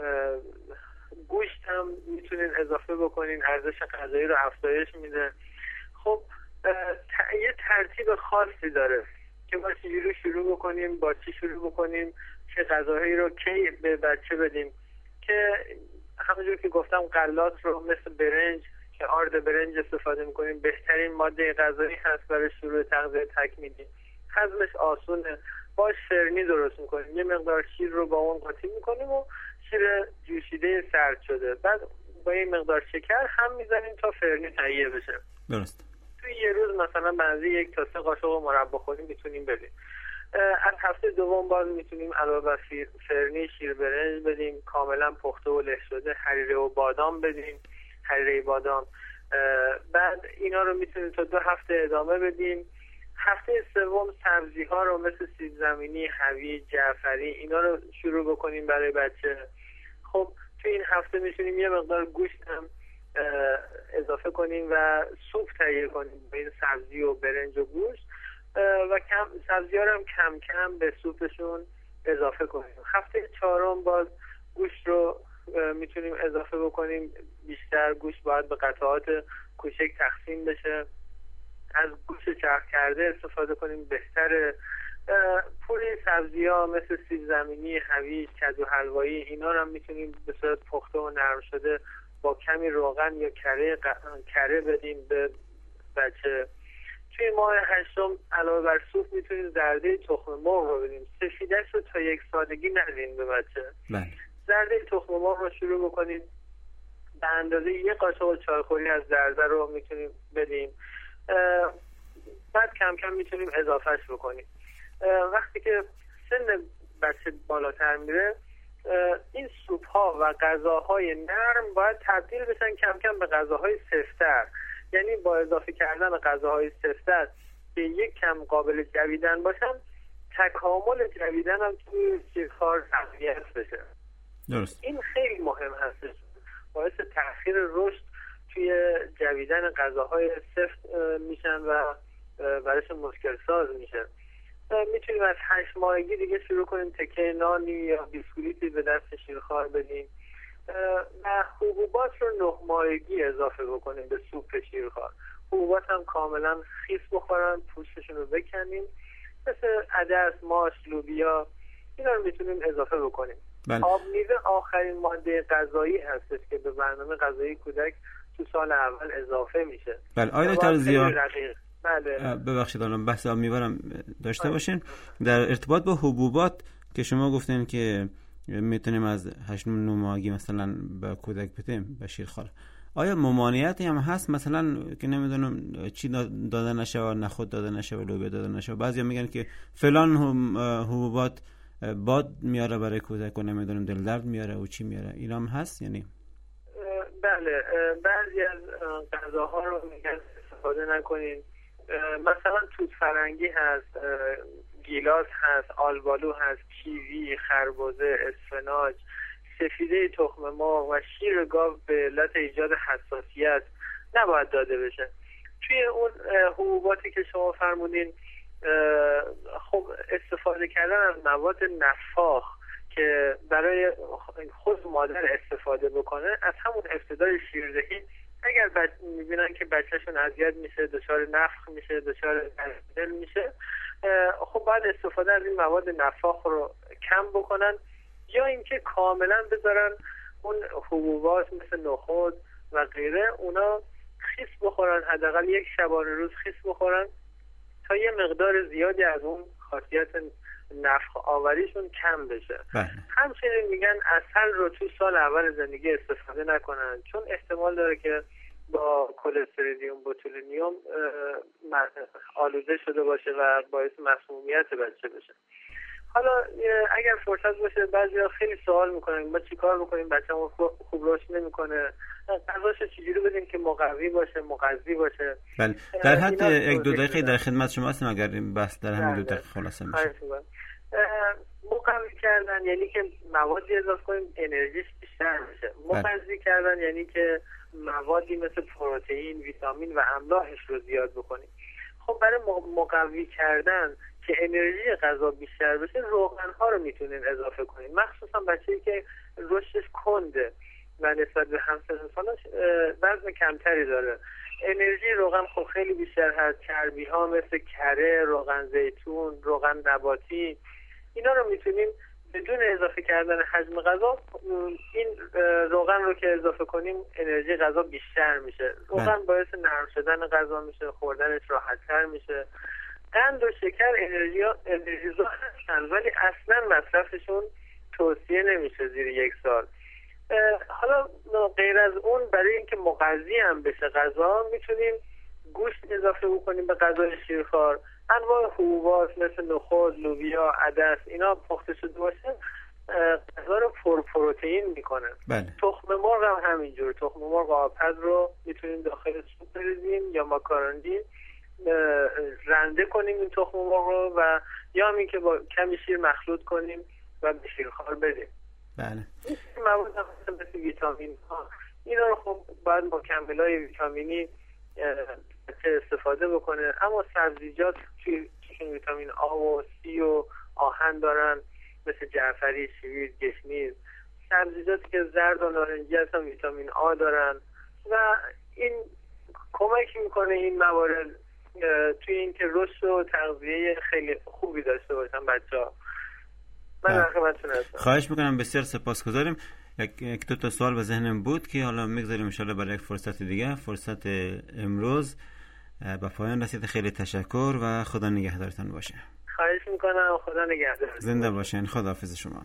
گوشت هم میتونین اضافه بکنین، ارزش غذایی رو افزایش میده. خب یه ترتیب خاصی داره که ما چجوری شروع بکنیم، با چی شروع بکنیم، چه غذاهایی رو کی به بچه بدیم. که همونجور که گفتم غلات رو مثل برنج که آرد برنج استفاده میکنیم بهترین ماده غذایی هست برای شروع تغذیه تکمیلی. هضمش آسونه. باش فرنی درست میکنیم، یه مقدار شیر رو با اون قاطی میکنیم و شیر جوشیده سرد شده، بعد با یه مقدار شکر هم میزنیم تا فرنی تهیه بشه. درست. توی یه روز مثلا بنزی 1 تا 3 قاشق مربا خودی میتونیم بدیم. از هفته دوم باز میتونیم علاوه بر فرنی شیر برنج بدیم، کاملا پخته و له شده، حریره و بادام بدیم، حریره بادام. بعد اینا رو میتونیم تا 2 هفته ادامه بدیم. هفته سوم سبزی ها رو مثل سیب زمینی، هویج، جعفری اینا رو شروع بکنیم برای بچه. خب تو این هفته میتونیم یه مقدار گوشت هم اضافه کنیم و سوپ تهیه کنیم با این سبزی و برنج و گوشت و سبزی ها رو هم کم کم به سوپشون اضافه کنیم. هفته چهارم باز گوشت رو میتونیم اضافه بکنیم. بیشتر گوشت باید به قطعات کوچک تقسیم بشه. از گوشت چرخ کرده استفاده کنیم بهتره. پوری سبزی ها مثل سیب زمینی، هویج، کدو حلوایی اینا رو هم میتونیم به صورت پخته و نرم شده با کمی روغن یا کره بدیم به بچه. توی ماه هشتم علاوه بر سوپ میتونید زرده تخم مرغ رو بدیم. سفیدش رو تا 1 سالگی ندین به بچه. زرده تخم مرغ رو شروع بکنید، به اندازه 1 قاشق چایخوری از زرده رو میتونیم بدیم، بعد کم کم میتونیم اضافهش بکنیم. وقتی که سن بچه بالاتر میره، این سوپ ها و غذاهای نرم باید تبدیل بشن کم کم به غذاهای سفت‌تر. یعنی با اضافه کردن غذاهای سفت‌تر که یک کم قابل جویدن باشن، تکامل جویدن هم توی شیرخوار تقویت بشه. درست. این خیلی مهم هستش، باعث تأخیر رشد توی جویدن غذاهای سفت میشن و برایش مشکل ساز میشه. میتونیم از 8 ماهگی دیگه شروع کنیم تکه نانی یا بیسکویتی به دست شیرخوار بدیم و حبوبات رو 9 ماهگی اضافه بکنیم به سوپ شیرخوار. حبوبات هم کاملا خیس بخورن، پوستشون رو بکنیم، مثل عدس، ماش، لوبیا، اینا رو میتونیم اضافه بکنیم. آب میوه آخرین ماده غذایی هستش که به برنامه غذایی کودک تو سال اول اضافه میشه. بله. آیا دکتر ضیا، بله ببخشید الان بحث آب میوه هم داشته باشین. در ارتباط با حبوبات که شما گفتین که میتونیم از 8-9 ماهگی مثلا به کودک بدیم به شیرخوار، آیا ممانعتی هم هست مثلا که نمیدونم چی داده نشه و نخود داده نشه و لوبیا داده نشه؟ بعضیا میگن که فلان حبوبات باد میاره برای کودک و نمیدونم دل درد میاره و چی میاره، اینا هم هست یعنی؟ بله، بعضی از غذاها رو میگن استفاده نکنین. مثلا توت فرنگی هست، گیلاس هست، آلبالو هست، کیوی، خربزه، اسفناج، سفیده تخم مرغ و شیر گاو به علت ایجاد حساسیت نباید داده بشه. توی اون حبوباتی که شما فرمودین، خب استفاده کردن از مواد نفاخ که برای خود مادر استفاده بکنه، از همون ابتدای شیردهی اگر میبینن که بچهشون اذیت میشه، دچار نفخ میشه، دچار دل میشه، خب باید استفاده از این مواد نفاخ رو کم بکنن، یا اینکه کاملا بذارن اون حبوبات مثل نخود و غیره اونا خیس بخورن، حداقل 1 شبانه روز خیس بخورن تا یه مقدار زیادی از اون خاصیت نفخ آوریشون کم بشه. همچنین میگن عسل رو تو سال اول زندگی استفاده نکنن، چون احتمال داره که با کلستریدیوم بوتولینیوم آلوده شده باشه و باعث مسمومیت بچه بشه. حالا اگر فرصت باشه، بعضیا خیلی سوال میکنن ما چیکار بکنیم بچه‌مون خوب رشد نمیکنه، غذاشو چجوری بدیم که مقوی باشه، مغذی باشه؟ بله، در حد 1-2 دقیقه در خدمت شما هستیم اگر این بحث در همین 2 دقیقه خلاصه بشه. مقوی کردن یعنی که موادی اضافه کنیم انرژیش بیشتر بشه. مغذی کردن یعنی که موادی مثل پروتئین، ویتامین و املاحش رو زیاد بکنیم. خب برای مقوی کردن که انرژی غذا بیشتر بشه، روغن‌ها رو میتونین اضافه کنین، مخصوصا بچه‌ای که رشدش کنده و نسبت به همسن‌سالاش وزن کمتری داره. انرژی روغن خب خیلی بیشتر هست. چربی‌ها مثل کره، روغن زیتون، روغن نباتی، اینا رو میتونیم بدون اضافه کردن حجم غذا، این روغن رو که اضافه کنیم انرژی غذا بیشتر میشه. روغن باعث نرم شدن غذا میشه، خوردنش راحت‌تر میشه. قند و شکر انرژیزا هستن ولی اصلا مصرفشون توصیه نمیشه زیر 1 سال. حالا غیر از اون برای اینکه مغذی هم بشه غذا، میتونیم گوشت اضافه بکنیم به غذای شیرخوار. انواع حبوبات مثل نخود، لوبیا، عدس، اینا پخته شده باشه غذا رو پروتئین میکنه. تخم مرغ هم همینجور. تخم مرغ آبپز رو میتونیم داخل سوپ بریزیم یا ماکارونی رنده کنیم این تخم مرغ رو، و یا همین که با کمی شیر مخلوط کنیم و به شیرخوار بدیم. بله. این مواد هم مثل ویتامین ها، اینا رو خب باید مکمل‌های ویتامینی استفاده بکنه. اما سبزیجات توشون ویتامین آ و سی و آهن دارن، مثل جعفری، شوید، گشنیز. سبزیجاتی که زرد و نارنجی هستن ویتامین آ دارن و این کمک میکنه این موارد توی این که رشد و تغذیه خیلی خوبی داشته باشن بچه‌ها. من در خدمتتون هستم. خواهش میکنم، بسیار سپاسگزاریم. یک دو تا سوال به ذهنم بود که حالا میگذاریم ان شاءالله برای یک فرصت دیگه، فرصت امروز. به پایان رسید. خیلی تشکر و خدا نگهدارتان باشه. خواهش میکنم. خدا نگهدار. زنده باشین. خداحافظ شما.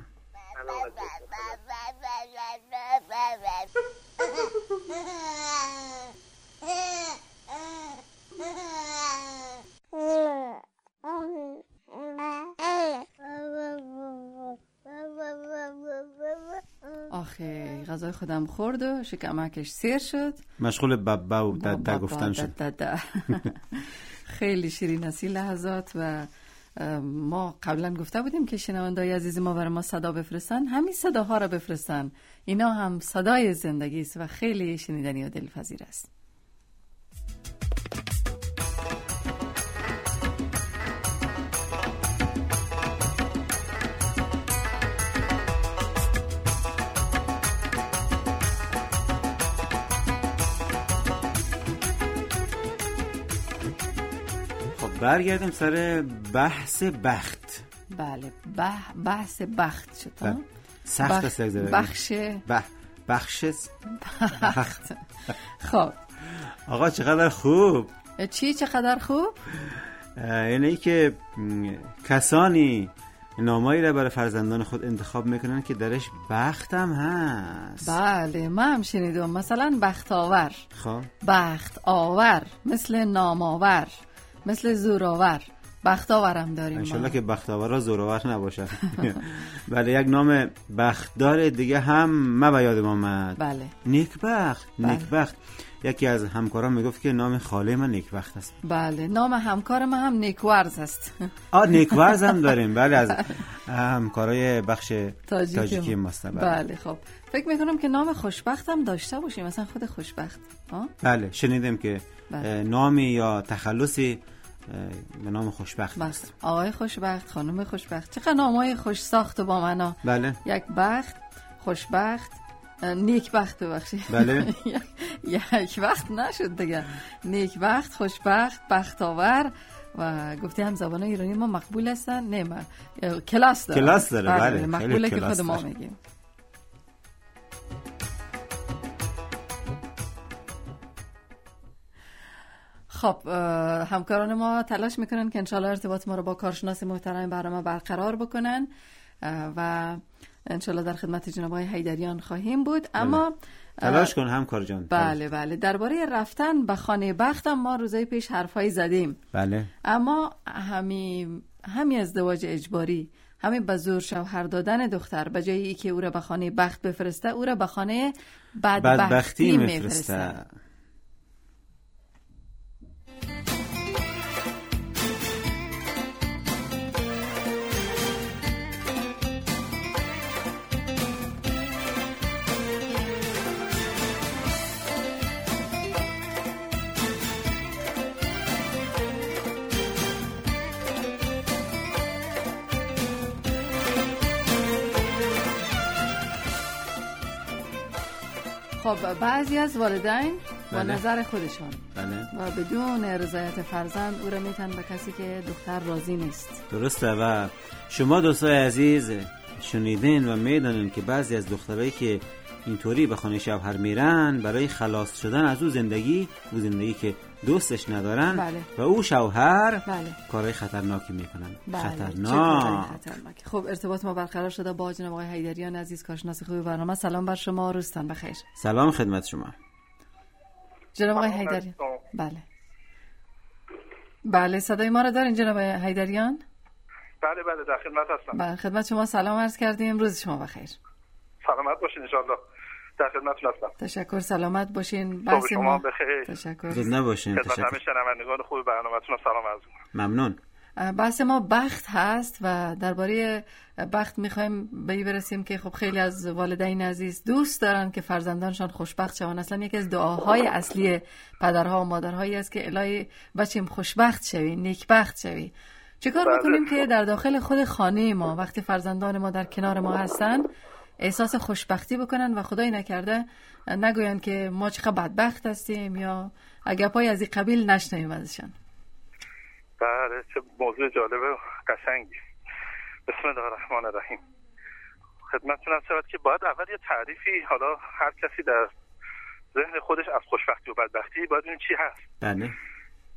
آخه غذای خودم خورد و شکمکش سیر شد، مشغول بابا و دده گفتن شد. خیلی شیرین است این لحظات و ما قبلا گفته بودیم که شنوندای عزیز ما برای ما صدا بفرستن، همین صداها را بفرستن، اینا هم صدای زندگی است و خیلی شنیدنی و دلپذیر است. برگردیم سر بحث بخت. بله بحث بخت شد. سخت است بخش بخت. خب آقا چقدر خوب. چقدر خوب؟ یعنی که کسانی نامایی را برای فرزندان خود انتخاب میکنن که درش بخت هم هست. بله من هم شنیدم، مثلا بخت آور. خب بخت آور مثل نامآور، مثل زورآور. بختاورم داریم انشالله که بختاورا زورآور نباشه. بله یک نام بختدار دیگه هم ما به یادم آمد. بله نیکبخت. نیکبخت یکی از همکاران میگفت که نام خاله من نیکبخت است. بله نام همکار ما هم نیکورز است. نیکورز هم داریم. بله از همکارای بخش تاجیکی ماست. بله خب فکر میکنم که نام خوشبخت هم داشته باشیم، مثلا خود خوشبخت. بله شنیدیم که نامی یا تخلصی به نام خوشبخت است. آقای خوشبخت، خانم خوشبخت، چقدر نامای خوش ساخت و با معنا. بله یک بخت، خوشبخت، نیکبخت ببخشید. بله یک وقت نشد دیگه. نیکبخت، خوشبخت، بختاور و گفتی هم زبان ایرانی ما مقبول هستن. نه ما کلاس داره. بله مقبوله که خود ما میگیم. خب همکاران ما تلاش میکنن که انشالله ارتباط ما رو با کارشناس محترم برنامه برقرار بکنن و انشالله در خدمت جناب آقای حیدریان خواهیم بود. اما تلاش کن همکار جان. بله درباره رفتن به خانه بختم ما روزای پیش حرفای زدیم. بله اما همین ازدواج اجباری، همین به زور شوهر دادن دختر به جایی که او را به خانه بخت بفرسته، او را به خانه بدبختی میفرسته. خب بعضی از والدین با نظر خودشان و بدون رضایت فرزند او را میتن به کسی که دختر راضی نیست. درسته و شما دوستای عزیز شنیدین و میدونین که بعضی از دخترایی که اینطوری به خانه شوهر میرن برای خلاص شدن از او زندگی که دوستش ندارن. بله. و او شوهر کارهای خطرناکی میکنن. خطرناک. خب ارتباط ما برقرار شده با جناب آقای حیدریان عزیز، کارشناس خوب برنامه. سلام بر شما، روزتان بخیر. سلام خدمت شما جناب آقای حیدریان. بله صدای ما رو دارین جناب آقای حیدریان؟ بله در خدمت هستم. بله خدمت شما سلام عرض کردیم، روز شما بخیر. سلامت باشین ان شاءالله. در خدمتتون هستم. تشکر، سلامت باشین. بحث ما بخیر. تشکر. زنده باشین. خدمت همه شنوندگان خوب برنامه‌تون سلام عرض می‌کنم. ممنون. بحث ما بخت هست و درباره بخت می‌خوایم به این برسیم که خب خیلی از والدین عزیز دوست دارن که فرزندانشان خوشبخت شوند. اصلا یکی از دعاهای اصلی پدرها و مادرهایی است که الهی بچه‌م خوشبخت شوی، نیکبخت شوی. چیکار می‌کنیم که در داخل خود خانه ما وقتی فرزندان ما در کنار ما هستن احساس خوشبختی بکنن و خدای نکرده نگوین که ما چقدر بدبخت هستیم یا اگپای از این قبیل نشنویم ازشان. بله چه موضوع جالب و قشنگی. بسم الله الرحمن الرحیم. خدمتتون عرض شود که باید اول یه تعریفی، حالا هر کسی در ذهن خودش از خوشبختی و بدبختی باید ببینه چی هست. بله.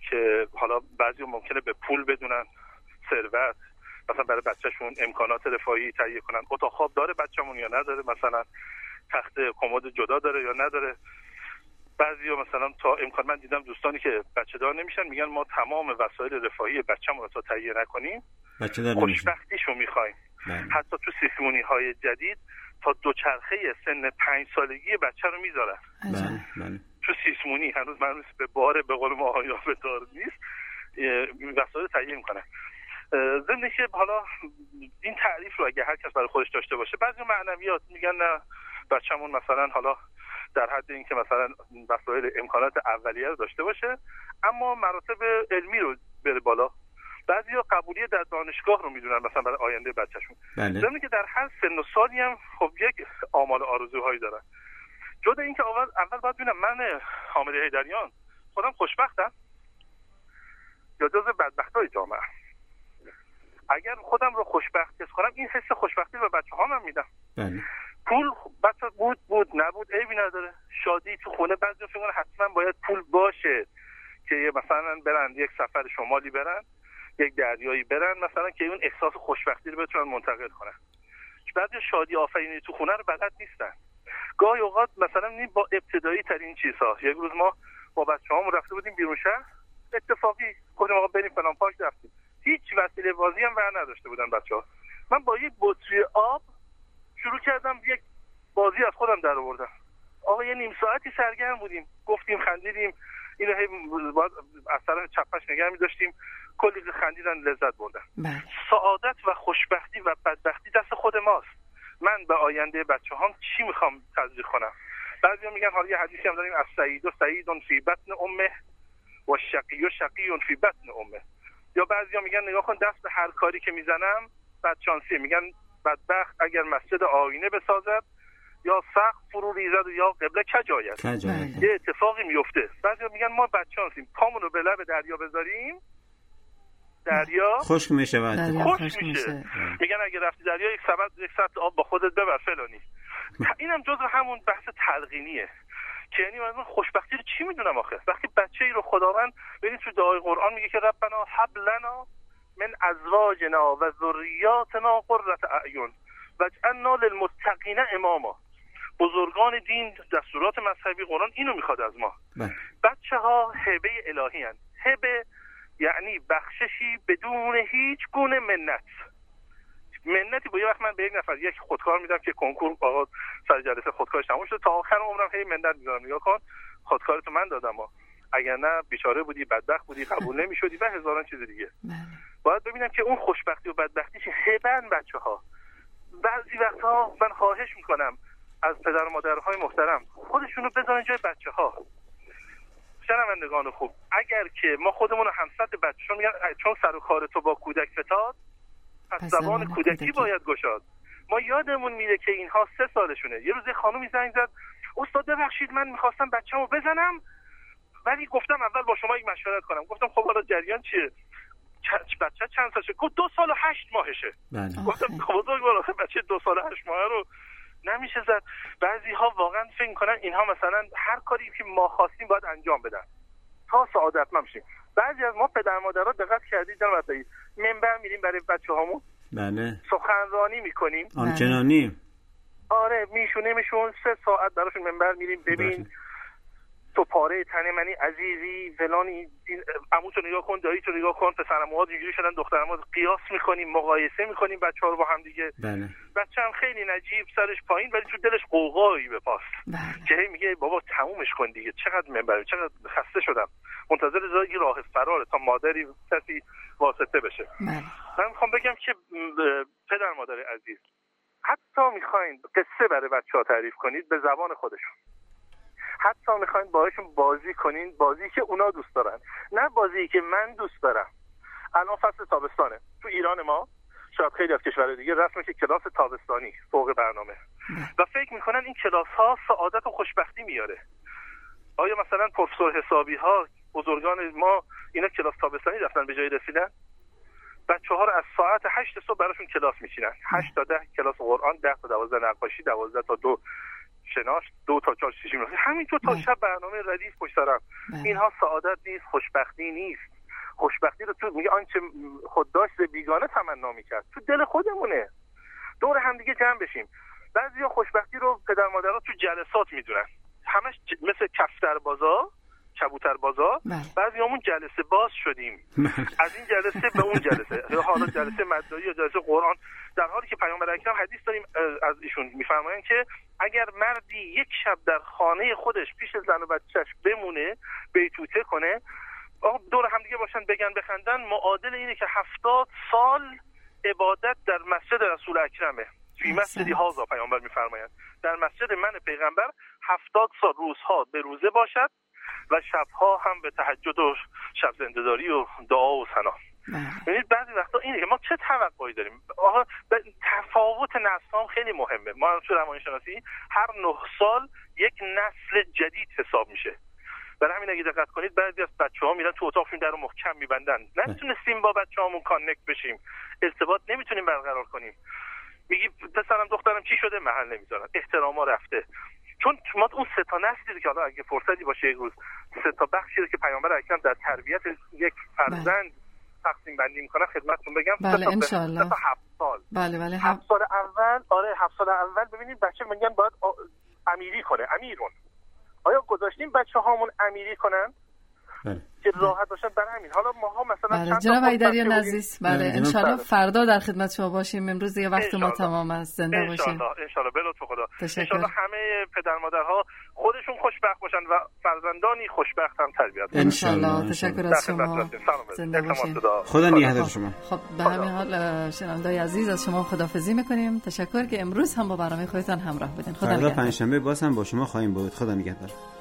که حالا بعضی ممکنه به پول بدونن، ثروت، مثلا برای بچه‌شون امکانات رفاهی تهیه کنن. اتاق خواب داره بچه‌مون یا نداره، مثلا تخت کمد جدا داره یا نداره. بعضیا مثلا تا امکان، من دیدم دوستانی که بچه دار نمیشن میگن ما تمام وسایل رفاهی بچه‌مون رو تا تهیه نکنیم خوشبختیشو می‌خوایم. حتی تو سیسمونی‌های جدید تا دوچرخه سن 5 سالگی بچه رو میذارن تو سیسمونی. هنوز من به بار به قول ما آیا به دار نیست، وسایل تهیه میکنن. ضمن که حالا این تعریف رو اگه هر کس برای خودش داشته باشه، بعضی معنویات میگن نه بچه‌مون مثلا حالا در حد این که مثلا وسایل امکانات اولیه رو داشته باشه اما مراتب علمی رو بره بالا. بعضیا قبولی در دانشگاه رو میدونن مثلا برای آینده بچه‌شون. ضمن که در هر سن و سالی هم خب یک آمال آرزوهایی دارن. جدا اینکه اول باید ببینم من حامد حیدریان خودم خوشبختم یا جزو بدبختای جامعه. اگر خودم رو خوشبخت حس کنم این حس خوشبختی رو به بچه‌هام هم میدم. پول بچه بود نبود عیبی نداره. شادی تو خونه، بعضی فکر کنن حتما باید پول باشه که مثلا برن یک سفر شمالی برن، یک دریایی برن مثلا که اون احساس خوشبختی رو بتونن منتقل کنن. بعضی شادی آفرینی تو خونه رو بلد نیستن. گاهی اوقات مثلا با ابتدایی ترین چیزها، یک روز ما با بچه‌هامون رفته بودیم بیرون شهر، اتفاقی گفتیم آقا بریم فلان پارک، رفتیم. هیچ وسیله بازی هم ور نداشته بودن بچه‌ها. من با یک بطری آب شروع کردم یک بازی از خودم در آوردم. آقا یه نیم ساعتی سرگرم بودیم، گفتیم خندیدیم، اینو هی از طرف چپش نگه می‌داشتیم، کلی خندیدن، لذت بردن. سعادت و خوشبختی و بدبختی دست خود ماست. من به آینده بچه‌هام چی میخوام تزریق کنم؟ بعضیا میگن حالا یه حدیثی هم داریم، السعید سعید فی بطن امه و شقی شقی فی بطن امه. یا بعضیا میگن نگاه کن دست به هر کاری که میزنم بدشانسی. میگن بدبخت اگر مسجد آینه بسازد یا سقف فرو ریزد و یا قبله کج آید. یه اتفاقی میفته. بعضیا میگن ما بدشانسیم، پامون رو به لب دریا بذاریم دریا خشک میشه. خشک میشه. میگن اگه رفتی دریا یک سبد آب با خودت ببر فلانی. اینم جزو همون بحث تلقینیه که یعنی من خوشبختی رو چی میدونم آخه؟ وقتی بچه‌ای رو خداوند ببینید تو دعای قرآن میگه که ربنا هب لنا من ازواجنا و ذریاتنا قرة اعین واجعلنا للمتقین اماما. بزرگان دین، دستورات مذهبی، قرآن اینو میخواد از ما. بچه‌ها هبه الهی هستند. هبه یعنی بخششی بدون هیچ گونه منتی. با یه وقت من به یک نفر یک خودکار میدم که کنکور آقا سر جلسه خودکارش تموم شده، تا آخر عمرم هی منت میذارم، نگاه کن خودکارتو من دادم اگر نه بیچاره بودی، بدبخت بودی، قبول نمیشدی و هزاران چیز دیگه. باید ببینم که اون خوشبختی و بدبختی چه هبن بچه‌ها. بعضی وقتها من خواهش میکنم از پدر و مادرهای محترم خودشونو بذارن جای بچه‌ها. شنوندگان خوب، اگر که ما خودمون رو همسط بچه‌ها میگن چون سر و کار تو با کودک فتاد پس زبان کودکی باید گشاد. ما یادمون میره که اینها 3 سالشونه. یه روز یه خانومی زنگ زد، استاد ببخشید من میخواستم بچه‌مو بزنم ولی گفتم اول با شما یک مشورت کنم. گفتم خب حالا جریان چیه؟ بچه چند سالشه؟ گفت 2 سال و 8 ماهشه. گفتم بزرگوار بچه 2 سال و 8 ماهه رو نمیشه زد. بعضی ها واقعا فکر میکنن اینها مثلا هر کاری که ما خواستیم باید انجام بدن تا سعادتمند بشیم. بعضی از ما پدر مادرها دقت کردید در وقتی منبر میریم برای بچه‌هامون، بله، سخنرانی میکنیم، آنچنانی آره میشون 3 ساعت براشون منبر میریم. ببین تو پاره تن منی عزیزی فلانی، عموتو نگاه کن، داییتو نگاه کن، پسرعموها اینجوری شدن، دخترعموها، قیاس میکنیم، مقایسه میکنیم بچه‌ها رو با هم دیگه. بله. بچه هم خیلی نجیب سرش پایین ولی تو دلش قوقایی به پاس. که میگه بابا تمومش کن دیگه، چقدر منبر، چقدر خسته شدم، منتظر زایی راه فراره تا مادری کسی واسطه بشه. من میخوام بگم که پدر مادر عزیز، حتی میخواین قصه برای بچه‌ها تعریف کنید به زبان خودشون، حتی میخواین باهاشون بازی کنین، بازی که اونا دوست دارن، نه بازی که من دوست دارم. الان فصل تابستانه تو ایران ما، شاید خیلی از کشورهای دیگه رسمه که کلاس تابستانی فوق برنامه و فکر میکنن این کلاس ها سعادت و خوشبختی میاره. آیا مثلا پروفسور حسابی ها، بزرگان ما، اینا کلاس تابستانی رفتن به جای رسیدن؟ بچه‌ها رو از ساعت 8 صبح براشون کلاس میچینن، 8 تا 10 کلاس قرآن، 10 تا 12 نقاشی، 12 تا 2 شناخت، 2 تا 4 6 همینطور تا شب برنامه ردیف پشت سرم. اینها سعادت نیست، خوشبختی نیست. خوشبختی رو تو میگه آنچه خود داشت به بیگانه تمنا میکرد، تو دل خودمونه. دور هم دیگه جمع بشیم. بعضیا خوشبختی رو پدر مادرها تو جلسات میدونن، همش مثل کفتربازا، کبوتربازا. بعضیامون جلسه باز شدیم، از این جلسه به اون جلسه، یا حالا جلسه مدعی یا جلسه قرآن، در حالی که پیامبر اکرم حدیث داریم از ایشون میفرمایند که اگر مردی یک شب در خانه خودش پیش زن و بچه‌اش بمونه، بیتوته کنه، دور هم دیگه باشن بگن بخندن، معادل اینه که 70 سال عبادت در مسجد رسول اکرمه. فی مسجدی هازا پیامبر میفرمایند در مسجد من پیغمبر 70 سال روزها به روزه باشد و شبها هم به تهجد و شب زنده‌داری و دعا و ثنا. ببینید بعضی وقتا اینه که ما چه توقعی داریم. آقا تفاوت نسل‌ها خیلی مهمه. ما تو روانشناسی هر 9 سال یک نسل جدید حساب میشه. برای همین اگه دقت کنید بعضی از بچه‌ها میرن تو اتاقشون درو محکم میبندن، نمیتونستیم با بچه‌هامون کانکت بشیم، ارتباط نمیتونیم برقرار کنیم. میگی پسرم دخترم چی شده، محل نمیذارن، احتراما رفته. چون ما اون 3 تا نسلی که حالا اگه فرصتی باشه یک روز 3 تا بخشی رو که پیامبر اکرم در تربیت یک فرزند تقسیم بندی میکنه خدمتتون بگم. بله ان شاء الله. 7 سال. بله 7 سال اول، آره 7 سال اول ببینید بچه میگن باید امیری کنه، امیرون. آیا گذاشتیم بچه‌هامون امیری کنن؟ که راحت باشن. برای همین حالا ماها مثلا بله جناب حیدریان عزیز، بله ان شاء الله فردا در خدمت شما باشیم. امروز دیگه وقت ما تمام است. زنده باشین ان شاء الله. به لطف خدا ان شاء الله همه پدر مادرها خودشون خوشبخت باشن و فرزندانی خوشبخت هم تربیت کنن ان شاء الله. تشکر از شما، زنده باشین. خدا نگهدار شما. خب به همین حال شنوندای عزیز از شما خداحافظی می‌کنیم. تشکر که امروز هم با برنامه خودتان همراه بودین. خدا نگهدار. فردا پنجشنبه باز هم با شما خواهیم بود. خدا نگهدار.